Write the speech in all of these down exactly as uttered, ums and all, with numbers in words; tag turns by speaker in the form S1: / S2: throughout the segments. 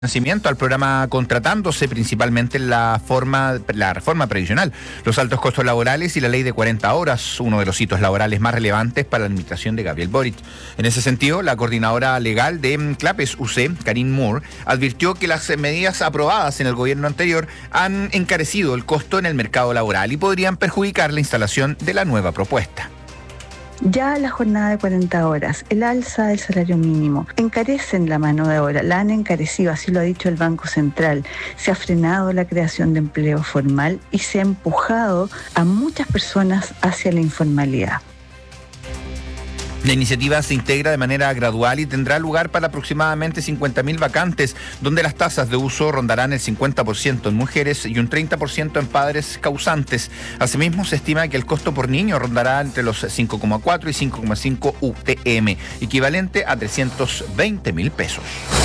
S1: financiamiento al programa, contratándose principalmente la forma, la reforma previsional, los altos costos laborales y la ley de cuarenta horas, uno de los hitos laborales más relevantes para la administración de Gabriel Boric. En ese sentido, la coordinadora legal de Clapes U C, Karine Moore, advirtió que las medidas aprobadas en el gobierno anterior han encarecido el costo en el mercado laboral y podrían perjudicar la instalación de la nueva propuesta.
S2: Ya la jornada de cuarenta horas, el alza del salario mínimo, encarecen la mano de obra, la han encarecido, así lo ha dicho el Banco Central. Se ha frenado la creación de empleo formal y se ha empujado a muchas personas hacia la informalidad.
S1: La iniciativa se integra de manera gradual y tendrá lugar para aproximadamente cincuenta mil vacantes, donde las tasas de uso rondarán el cincuenta por ciento en mujeres y un treinta por ciento en padres causantes. Asimismo, se estima que el costo por niño rondará entre los cinco coma cuatro y cinco coma cinco U T M, equivalente a trescientos veinte mil pesos.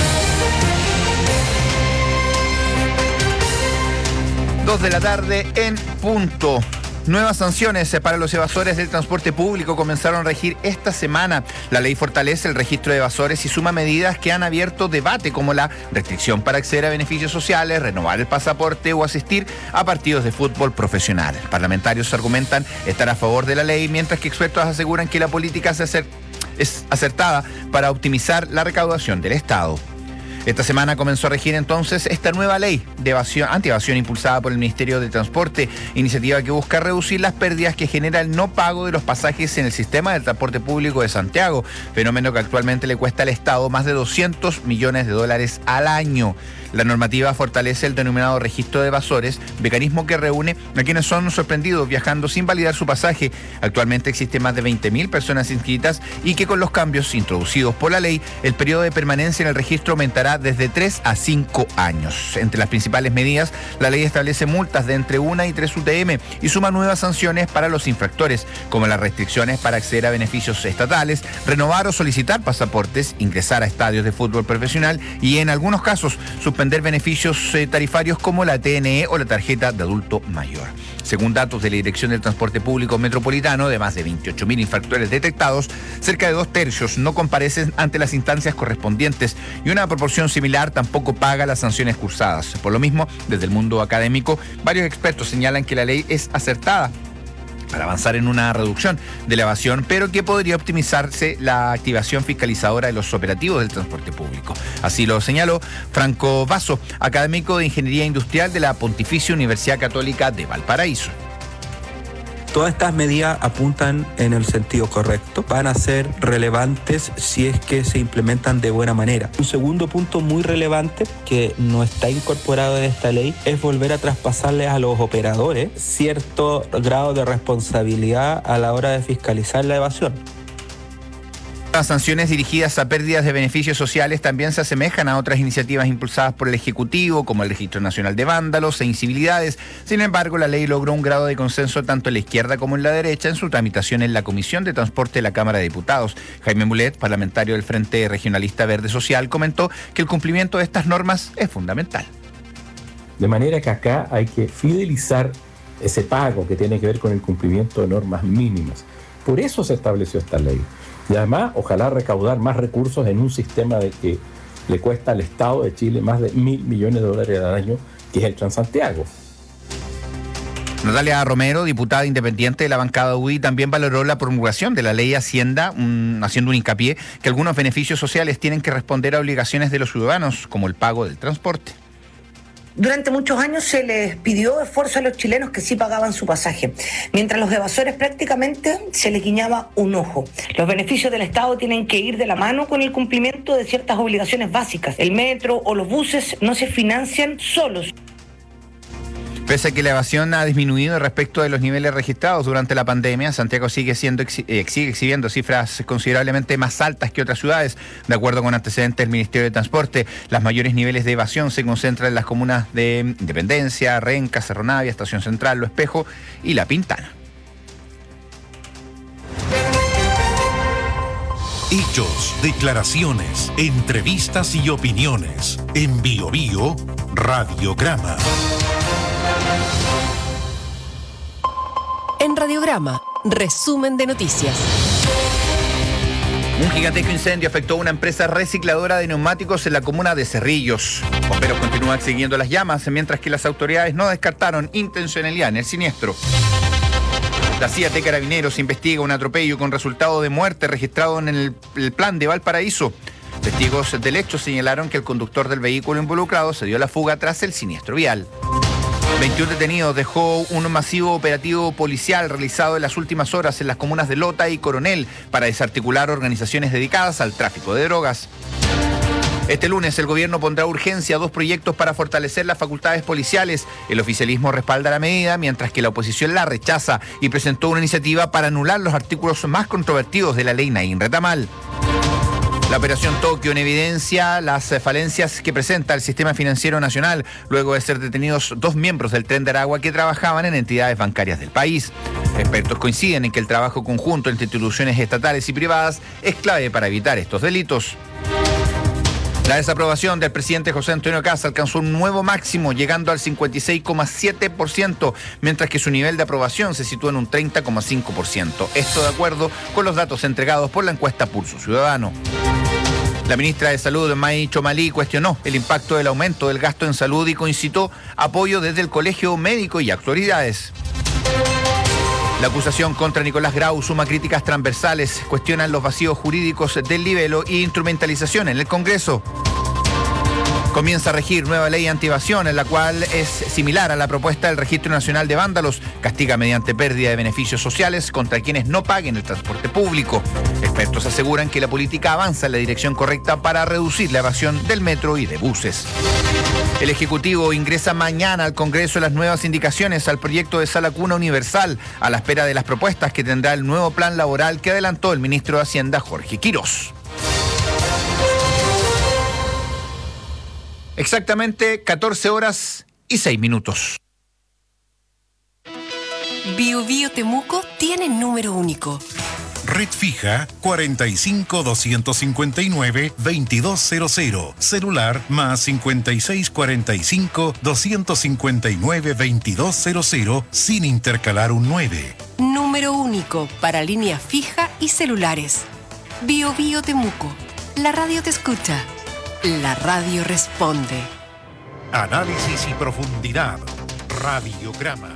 S1: Dos de la tarde en punto. Nuevas sanciones para los evasores del transporte público comenzaron a regir esta semana. La ley fortalece el registro de evasores y suma medidas que han abierto debate, como la restricción para acceder a beneficios sociales, renovar el pasaporte o asistir a partidos de fútbol profesional. Parlamentarios argumentan estar a favor de la ley, mientras que expertos aseguran que la política es acertada para optimizar la recaudación del Estado. Esta semana comenzó a regir entonces esta nueva ley de evasión, anti-evasión impulsada por el Ministerio de Transporte, iniciativa que busca reducir las pérdidas que genera el no pago de los pasajes en el sistema del transporte público de Santiago, fenómeno que actualmente le cuesta al Estado más de doscientos millones de dólares al año. La normativa fortalece el denominado registro de evasores, mecanismo que reúne a quienes son sorprendidos viajando sin validar su pasaje. Actualmente existen más de veinte mil personas inscritas y que con los cambios introducidos por la ley, el periodo de permanencia en el registro aumentará desde tres a cinco años. Entre las principales medidas, la ley establece multas de entre una y tres U T M y suma nuevas sanciones para los infractores, como las restricciones para acceder a beneficios estatales, renovar o solicitar pasaportes, ingresar a estadios de fútbol profesional y, en algunos casos, suspender beneficios eh, tarifarios como la T N E o la tarjeta de adulto mayor. Según datos de la Dirección del Transporte Público Metropolitano, de más de veintiocho mil infractores detectados, cerca de dos tercios no comparecen ante las instancias correspondientes y una proporción similar tampoco paga las sanciones cursadas. Por lo mismo, desde el mundo académico, varios expertos señalan que la ley es acertada para avanzar en una reducción de la evasión, pero que podría optimizarse la activación fiscalizadora de los operativos del transporte público. Así lo señaló Franco Vaso, académico de Ingeniería Industrial de la Pontificia Universidad Católica de Valparaíso.
S3: Todas estas medidas apuntan en el sentido correcto, van a ser relevantes si es que se implementan de buena manera. Un segundo punto muy relevante que no está incorporado en esta ley es volver a traspasarles a los operadores cierto grado de responsabilidad a la hora de fiscalizar la evasión.
S1: Las sanciones dirigidas a pérdidas de beneficios sociales también se asemejan a otras iniciativas impulsadas por el Ejecutivo, como el Registro Nacional de Vándalos e Incivilidades. Sin embargo, la ley logró un grado de consenso tanto en la izquierda como en la derecha en su tramitación en la Comisión de Transporte de la Cámara de Diputados. Jaime Mulet, parlamentario del Frente Regionalista Verde Social, comentó que el cumplimiento de estas normas es fundamental.
S4: De manera que acá hay que fidelizar ese pago que tiene que ver con el cumplimiento de normas mínimas. Por eso se estableció esta ley. Y además, ojalá recaudar más recursos en un sistema de que le cuesta al Estado de Chile más de mil millones de dólares al año, que es el Transantiago.
S1: Natalia Romero, diputada independiente de la bancada U D I, también valoró la promulgación de la ley Hacienda, um, haciendo un hincapié que algunos beneficios sociales tienen que responder a obligaciones de los ciudadanos, como el pago del transporte.
S5: Durante muchos años se les pidió esfuerzo a los chilenos que sí pagaban su pasaje, mientras los evasores prácticamente se les guiñaba un ojo. Los beneficios del Estado tienen que ir de la mano con el cumplimiento de ciertas obligaciones básicas. El metro o los buses no se financian solos.
S1: Pese a que la evasión ha disminuido respecto de los niveles registrados durante la pandemia, Santiago sigue siendo eh, sigue exhibiendo cifras considerablemente más altas que otras ciudades. De acuerdo con antecedentes del Ministerio de Transporte, los mayores niveles de evasión se concentran en las comunas de Independencia, Renca, Cerro Navia, Estación Central, Lo Espejo y La Pintana.
S6: Hechos, declaraciones, entrevistas y opiniones. En Bio Bio, Radiograma.
S7: En Radiograma, resumen de noticias.
S1: Un gigantesco incendio afectó a una empresa recicladora de neumáticos en la comuna de Cerrillos. Bomberos continúan siguiendo las llamas, mientras que las autoridades no descartaron intencionalidad en el siniestro. La C I A T Carabineros investiga un atropello con resultado de muerte registrado en el, el plan de Valparaíso. Testigos del hecho señalaron que el conductor del vehículo involucrado se dio a la fuga tras el siniestro vial. veintiún detenidos dejó un masivo operativo policial realizado en las últimas horas en las comunas de Lota y Coronel para desarticular organizaciones dedicadas al tráfico de drogas. Este lunes el gobierno pondrá urgencia a dos proyectos para fortalecer las facultades policiales. El oficialismo respalda la medida, mientras que la oposición la rechaza y presentó una iniciativa para anular los artículos más controvertidos de la ley Naín Retamal. La operación Tokio en evidencia las falencias que presenta el sistema financiero nacional, luego de ser detenidos dos miembros del Tren de Aragua que trabajaban en entidades bancarias del país. Expertos coinciden en que el trabajo conjunto entre instituciones estatales y privadas es clave para evitar estos delitos. La desaprobación del presidente José Antonio Kast alcanzó un nuevo máximo, llegando al cincuenta y seis coma siete por ciento, mientras que su nivel de aprobación se sitúa en un treinta coma cinco por ciento. Esto de acuerdo con los datos entregados por la encuesta Pulso Ciudadano. La ministra de Salud, May Chomalí, cuestionó el impacto del aumento del gasto en salud y concitó apoyo desde el Colegio Médico y autoridades. La acusación contra Nicolás Grau suma críticas transversales, cuestionan los vacíos jurídicos del libelo e instrumentalización en el Congreso. Comienza a regir nueva ley anti-evasión, en la cual es similar a la propuesta del Registro Nacional de Vándalos. Castiga mediante pérdida de beneficios sociales contra quienes no paguen el transporte público. Expertos aseguran que la política avanza en la dirección correcta para reducir la evasión del metro y de buses. El Ejecutivo ingresa mañana al Congreso las nuevas indicaciones al proyecto de Sala Cuna Universal, a la espera de las propuestas que tendrá el nuevo plan laboral que adelantó el ministro de Hacienda, Jorge Quirós. Exactamente catorce horas y seis minutos.
S7: Bio Bio Temuco tiene número único.
S6: Red fija cuarenta y cinco, doscientos cincuenta y nueve, veintidós cero cero. Celular más cincuenta y seis, cuarenta y cinco, doscientos cincuenta y nueve, veintidós cero cero sin intercalar un nueve.
S7: Número único para línea fija y celulares. Bio Bio Temuco. La radio te escucha. La radio responde.
S6: Análisis y profundidad. Radiograma.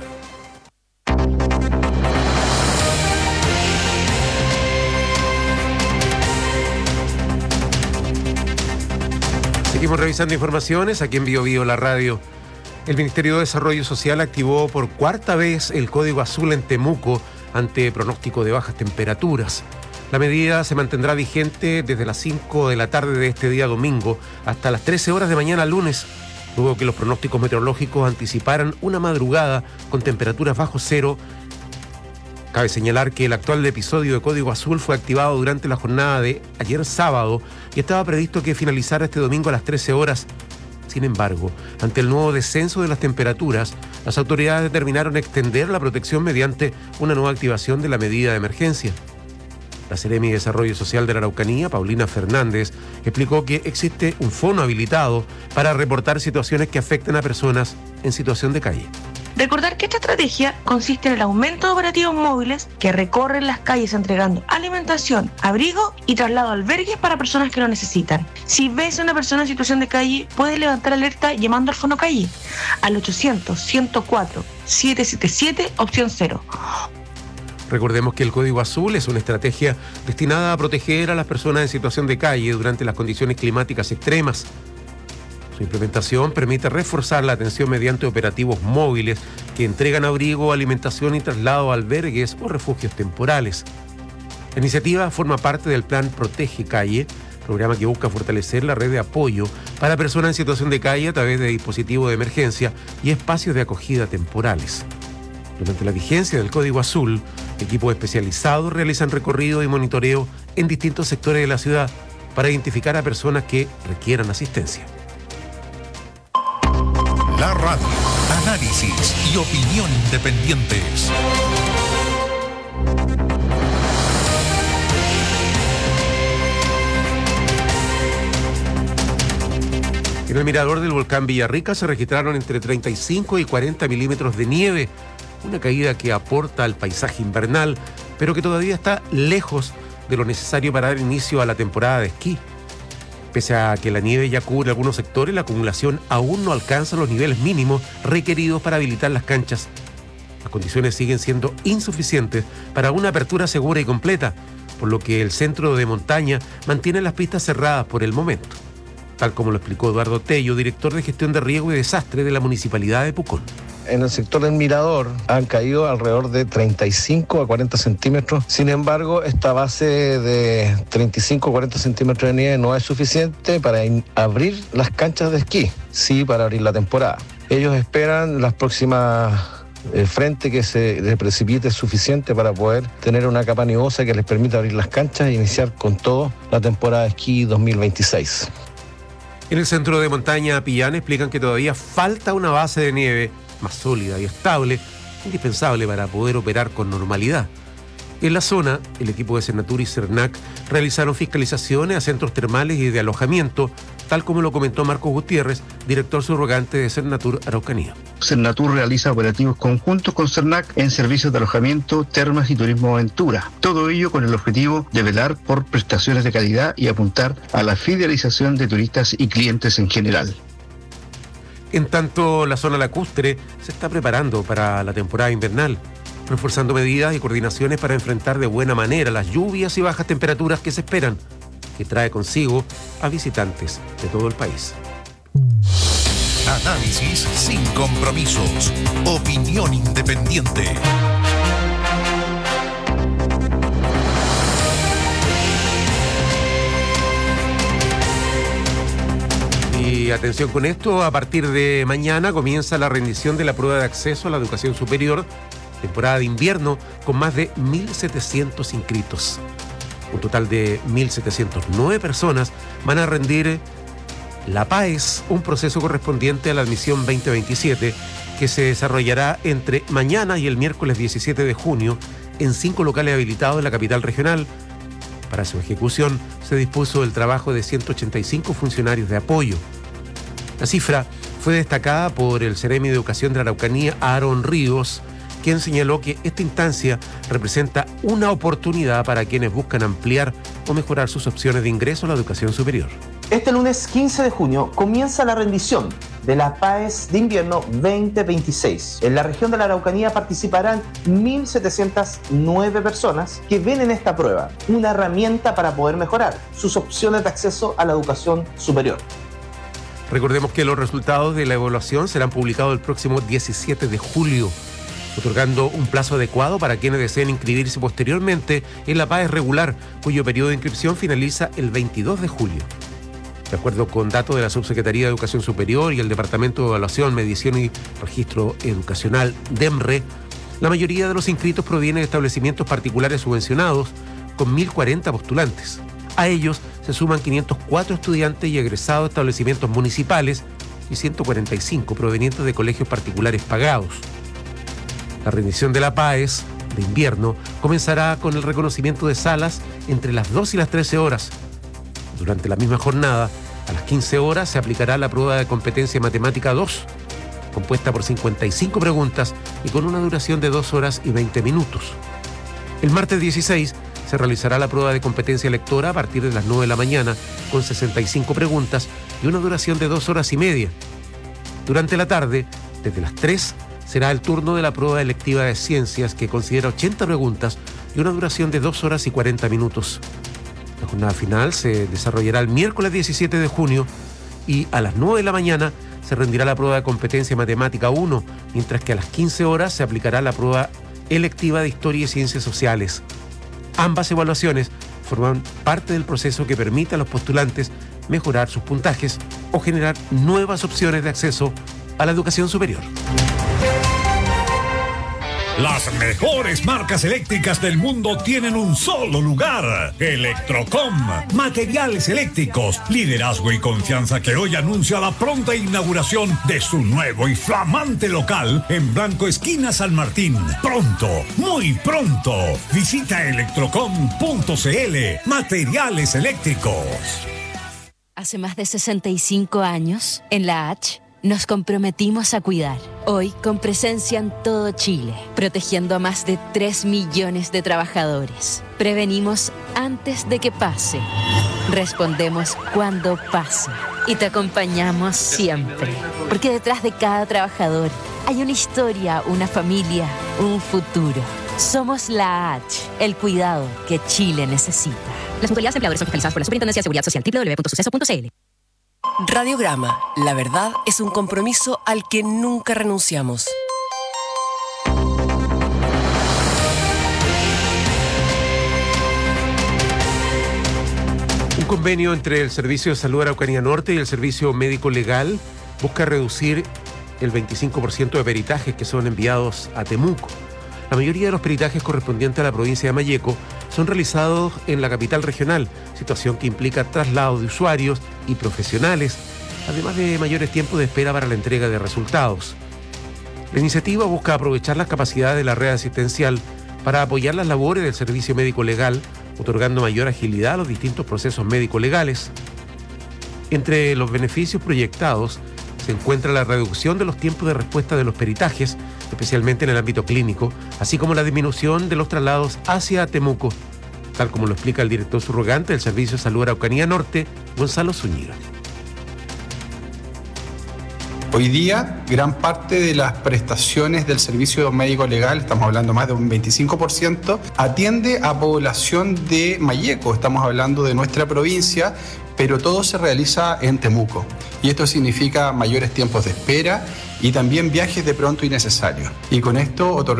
S8: Seguimos revisando informaciones aquí en Bio Bio, la radio. El Ministerio de Desarrollo Social activó por cuarta vez el código azul en Temuco ante pronóstico de bajas temperaturas. La medida se mantendrá vigente desde las cinco de la tarde de este día domingo hasta las trece horas de mañana lunes, luego que los pronósticos meteorológicos anticiparan una madrugada con temperaturas bajo cero. Cabe señalar que el actual episodio de Código Azul fue activado durante la jornada de ayer sábado y estaba previsto que finalizara este domingo a las trece horas. Sin embargo, ante el nuevo descenso de las temperaturas, las autoridades determinaron extender la protección mediante una nueva activación de la medida de emergencia. La Seremi de Desarrollo Social de la Araucanía, Paulina Fernández, explicó que existe un fono habilitado para reportar situaciones que afecten a personas en situación de calle.
S9: Recordar que esta estrategia consiste en el aumento de operativos móviles que recorren las calles entregando alimentación, abrigo y traslado a albergues para personas que lo necesitan. Si ves a una persona en situación de calle, puedes levantar alerta llamando al Fono Calle al ochocientos, ciento cuatro, setecientos setenta y siete, opción cero.
S8: Recordemos que el Código Azul es una estrategia destinada a proteger a las personas en situación de calle durante las condiciones climáticas extremas. Su implementación permite reforzar la atención mediante operativos móviles que entregan abrigo, alimentación y traslado a albergues o refugios temporales. La iniciativa forma parte del Plan Protege Calle, programa que busca fortalecer la red de apoyo para personas en situación de calle a través de dispositivos de emergencia y espacios de acogida temporales. Durante la vigencia del Código Azul, equipos especializados realizan recorrido y monitoreo en distintos sectores de la ciudad para identificar a personas que requieran asistencia.
S6: La radio, análisis y opinión independientes.
S8: En el mirador del volcán Villarrica se registraron entre treinta y cinco y cuarenta milímetros de nieve, una caída que aporta al paisaje invernal, pero que todavía está lejos de lo necesario para dar inicio a la temporada de esquí. Pese a que la nieve ya cubre algunos sectores, la acumulación aún no alcanza los niveles mínimos requeridos para habilitar las canchas. Las condiciones siguen siendo insuficientes para una apertura segura y completa, por lo que el centro de montaña mantiene las pistas cerradas por el momento, tal como lo explicó Eduardo Tello, director de gestión de riesgo y desastre de la Municipalidad de Pucón.
S10: En el sector del Mirador han caído alrededor de treinta y cinco a cuarenta centímetros. Sin embargo, esta base de treinta y cinco a cuarenta centímetros de nieve no es suficiente para in- abrir las canchas de esquí, sí para abrir la temporada. Ellos esperan las próximas eh, frente que se le precipite suficiente para poder tener una capa nevosa que les permita abrir las canchas e iniciar con todo la temporada de esquí dos mil veintiséis.
S8: En el centro de montaña Pillán explican que todavía falta una base de nieve más sólida y estable, indispensable para poder operar con normalidad. En la zona, el equipo de Senatur y Cernac realizaron fiscalizaciones a centros termales y de alojamiento, tal como lo comentó Marcos Gutiérrez, director subrogante de Senatur Araucanía.
S11: Senatur realiza operativos conjuntos con Cernac en servicios de alojamiento, termas y turismo aventura. Todo ello con el objetivo de velar por prestaciones de calidad y apuntar a la fidelización de turistas y clientes en general.
S8: En tanto, la zona lacustre se está preparando para la temporada invernal, reforzando medidas y coordinaciones para enfrentar de buena manera las lluvias y bajas temperaturas que se esperan, que trae consigo a visitantes de todo el país.
S6: Análisis sin compromisos. Opinión independiente.
S8: Y atención con esto, a partir de mañana comienza la rendición de la prueba de acceso a la educación superior, temporada de invierno, con más de mil setecientos inscritos. Un total de mil setecientas nueve personas van a rendir la PAES, un proceso correspondiente a la admisión veinte veintisiete, que se desarrollará entre mañana y el miércoles diecisiete de junio en cinco locales habilitados en la capital regional. Para su ejecución se dispuso el trabajo de ciento ochenta y cinco funcionarios de apoyo. La cifra fue destacada por el Ceremi de Educación de la Araucanía, Aaron Ríos, quien señaló que esta instancia representa una oportunidad para quienes buscan ampliar o mejorar sus opciones de ingreso a la educación superior.
S12: Este lunes quince de junio comienza la rendición de la PAES de invierno veinte veintiséis. En la región de la Araucanía participarán mil setecientas nueve personas que ven en esta prueba una herramienta para poder mejorar sus opciones de acceso a la educación superior.
S8: Recordemos que los resultados de la evaluación serán publicados el próximo diecisiete de julio, otorgando un plazo adecuado para quienes deseen inscribirse posteriormente en la PAES regular, cuyo periodo de inscripción finaliza el veintidós de julio. De acuerdo con datos de la Subsecretaría de Educación Superior y el Departamento de Evaluación, Medición y Registro Educacional, DEMRE, la mayoría de los inscritos provienen de establecimientos particulares subvencionados, con mil cuarenta postulantes. A ellos se suman quinientos cuatro estudiantes y egresados de establecimientos municipales y ciento cuarenta y cinco provenientes de colegios particulares pagados. La rendición de la PAES de invierno comenzará con el reconocimiento de salas entre las dos y las trece horas. Durante la misma jornada, a las quince horas, se aplicará la prueba de competencia matemática dos, compuesta por cincuenta y cinco preguntas y con una duración de dos horas y veinte minutos. El martes dieciséis se realizará la prueba de competencia lectora a partir de las nueve de la mañana, con sesenta y cinco preguntas y una duración de dos horas y media. Durante la tarde, desde las tres, será el turno de la prueba electiva de ciencias, que considera ochenta preguntas y una duración de dos horas y cuarenta minutos. La jornada final se desarrollará el miércoles diecisiete de junio y a las nueve de la mañana se rendirá la prueba de competencia matemática uno, mientras que a las quince horas se aplicará la prueba electiva de Historia y Ciencias Sociales. Ambas evaluaciones forman parte del proceso que permite a los postulantes mejorar sus puntajes o generar nuevas opciones de acceso a la educación superior.
S13: Las mejores marcas eléctricas del mundo tienen un solo lugar. Electrocom. Materiales eléctricos, liderazgo y confianza, que hoy anuncia la pronta inauguración de su nuevo y flamante local en Blanco Esquina San Martín. Pronto, muy pronto. Visita electrocom punto cl. Materiales eléctricos.
S14: Hace más de sesenta y cinco años, en la H, nos comprometimos a cuidar. Hoy con presencia en todo Chile, protegiendo a más de tres millones de trabajadores. Prevenimos antes de que pase. Respondemos cuando pase. Y te acompañamos siempre. Porque detrás de cada trabajador hay una historia, una familia, un futuro. Somos la H, el cuidado que Chile necesita. Las mutualidades empleadores son fiscalizadas por la Superintendencia de Seguridad Social, doble u doble u doble u punto suceso punto c l.
S7: Radiograma. La verdad es un compromiso al que nunca renunciamos.
S8: Un convenio entre el Servicio de Salud Araucanía Norte y el Servicio Médico Legal busca reducir el veinticinco por ciento de peritajes que son enviados a Temuco. La mayoría de los peritajes correspondientes a la provincia de Malleco son realizados en la capital regional, situación que implica traslado de usuarios y profesionales, además de mayores tiempos de espera para la entrega de resultados. La iniciativa busca aprovechar las capacidades de la red asistencial para apoyar las labores del servicio médico legal, otorgando mayor agilidad a los distintos procesos médico-legales. Entre los beneficios proyectados se encuentra la reducción de los tiempos de respuesta de los peritajes, especialmente en el ámbito clínico, así como la disminución de los traslados hacia Temuco, tal como lo explica el director subrogante del Servicio de Salud Araucanía Norte, Gonzalo Zúñiga.
S15: Hoy día, gran parte de las prestaciones del servicio médico legal, estamos hablando más de un veinticinco por ciento, atiende a población de Malleco, estamos hablando de nuestra provincia, pero todo se realiza en Temuco. Y esto significa mayores tiempos de espera y también viajes de pronto innecesarios. Y con esto otorgamos